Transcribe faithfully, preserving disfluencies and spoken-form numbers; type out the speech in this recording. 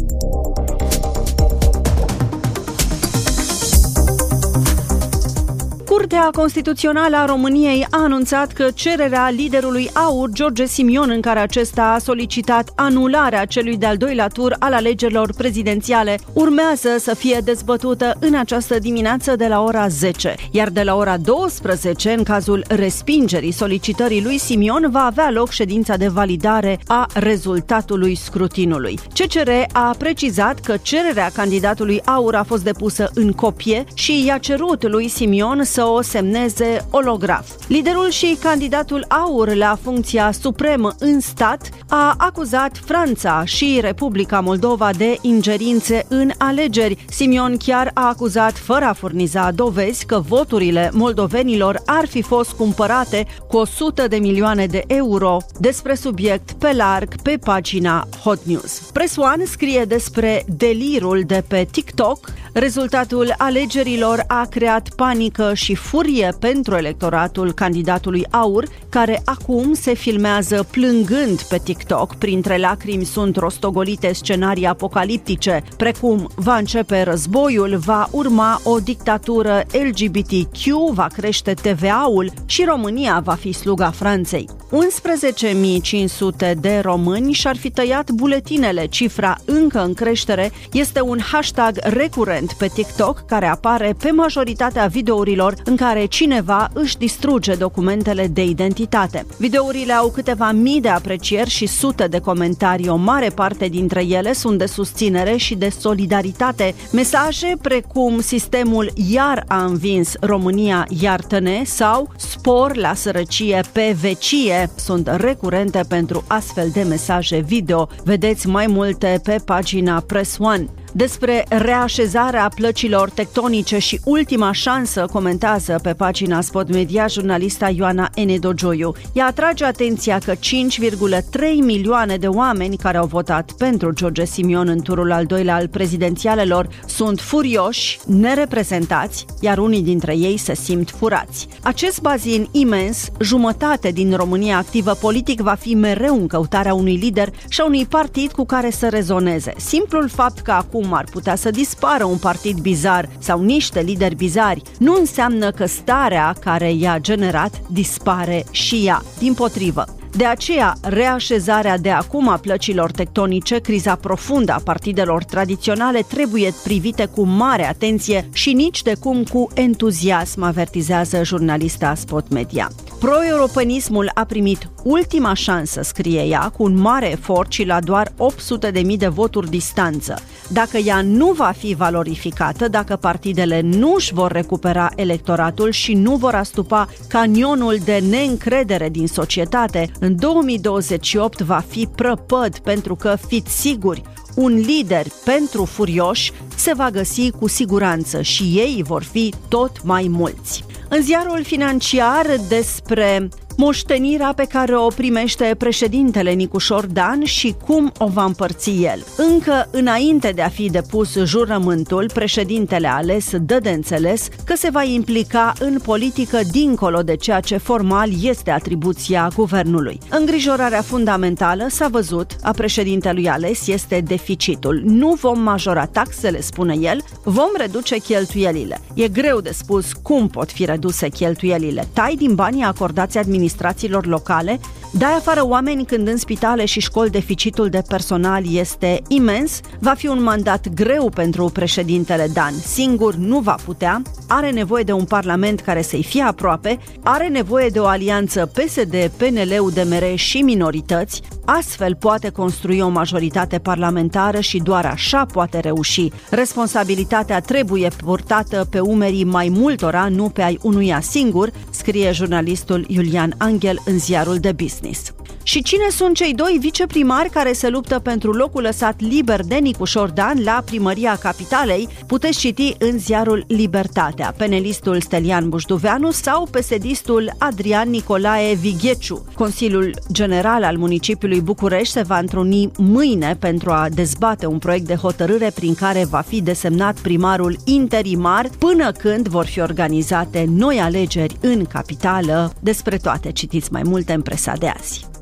Curtea Constituțională a României a anunțat că cererea liderului AUR, George Simion, în care acesta a solicitat anularea celui de-al doilea tur al alegerilor prezidențiale, urmează să fie dezbătută în această dimineață de la ora zece. Iar de la ora douăsprezece, în cazul respingerii solicitării lui Simion, va avea loc ședința de validare a rezultatului scrutinului. C C R a precizat că cererea candidatului AUR a fost depusă în copie și i-a cerut lui Simion să o semneze olograf. Liderul și candidatul AUR la funcția supremă în stat a acuzat Franța și Republica Moldova de ingerințe în alegeri. Simion chiar a acuzat, fără a furniza dovezi, că voturile moldovenilor ar fi fost cumpărate cu o sută de milioane de euro. Despre subiect pe larg pe pagina Hot News. Press One scrie despre delirul de pe TikTok. Rezultatul alegerilor a creat panică și furie pentru electoratul candidatului AUR, care acum se filmează plângând pe TikTok. Printre lacrimi sunt rostogolite scenarii apocaliptice, precum va începe războiul, va urma o dictatură L G B T Q, va crește T V A-ul și România va fi sluga Franței. unsprezece mii cinci sute de români și-ar fi tăiat buletinele. Cifra încă în creștere este un hashtag recurent pe TikTok care apare pe majoritatea videourilor în care cineva își distruge documentele de identitate. Videourile au câteva mii de aprecieri și sute de comentarii. O mare parte dintre ele sunt de susținere și de solidaritate. Mesaje precum sistemul iar a învins, România iartă-ne sau spor la sărăcie pe vecie sunt recurente pentru astfel de mesaje video. Vedeți mai multe pe pagina Press One. Despre reașezarea plăcilor tectonice și ultima șansă comentează pe pagina Spot Media jurnalista Ioana Enedogioiu. Ea atrage atenția că cinci virgulă trei milioane de oameni care au votat pentru George Simion în turul al doilea al prezidențialelor sunt furioși, nereprezentați, iar unii dintre ei se simt furați. Acest bazin imens, jumătate din România activă politic, va fi mereu în căutarea unui lider și a unui partid cu care să rezoneze. Simplul fapt că acum ar putea să dispară un partid bizar sau niște lideri bizari nu înseamnă că starea care i-a generat dispare și ea. Dimpotrivă. De aceea, reașezarea de acum a plăcilor tectonice, criza profundă a partidelor tradiționale trebuie privite cu mare atenție și nici de cum cu entuziasm, avertizează jurnalista Spot Media. Pro-europenismul a primit ultima șansă, scrie ea, cu un mare efort și la doar opt sute de mii de voturi distanță. Dacă ea nu va fi valorificată, dacă partidele nu își vor recupera electoratul și nu vor astupa canionul de neîncredere din societate, în două mii douăzeci și opt va fi prăpăd, pentru că, fiți siguri, un lider pentru furioși se va găsi cu siguranță și ei vor fi tot mai mulți. În ziarul financiar despre moștenirea pe care o primește președintele Nicușor Dan și cum o va împărți el. Încă înainte de a fi depus jurământul, președintele ales dă de înțeles că se va implica în politică dincolo de ceea ce formal este atribuția guvernului. Îngrijorarea fundamentală, s-a văzut, a președintelui ales este deficitul. Nu vom majora taxele, spune el, vom reduce cheltuielile. E greu de spus cum pot fi reduse cheltuielile. Tai din banii acordați administrației administrațiilor locale, dai afară oameni când în spitale și școli deficitul de personal este imens, va fi un mandat greu pentru președintele Dan. Singur nu va putea, are nevoie de un parlament care să-i fie aproape, are nevoie de o alianță P S D, P N L, U D M R și minorități, astfel poate construi o majoritate parlamentară și doar așa poate reuși. Responsabilitatea trebuie purtată pe umerii mai multora, nu pe ai unuia singur, scrie jurnalistul Iulian Angel în ziarul The Business. Și cine sunt cei doi viceprimari care se luptă pentru locul lăsat liber de Nicușor Dan la primăria Capitalei? Puteți citi în ziarul Libertatea. Penelistul Stelian Bușduveanu sau P S D-istul Adrian Nicolae Vigheciu. Consiliul General al municipiului București se va întruni mâine pentru a dezbate un proiect de hotărâre prin care va fi desemnat primarul interimar până când vor fi organizate noi alegeri în capitală. Despre toate citiți mai multe în presa de azi.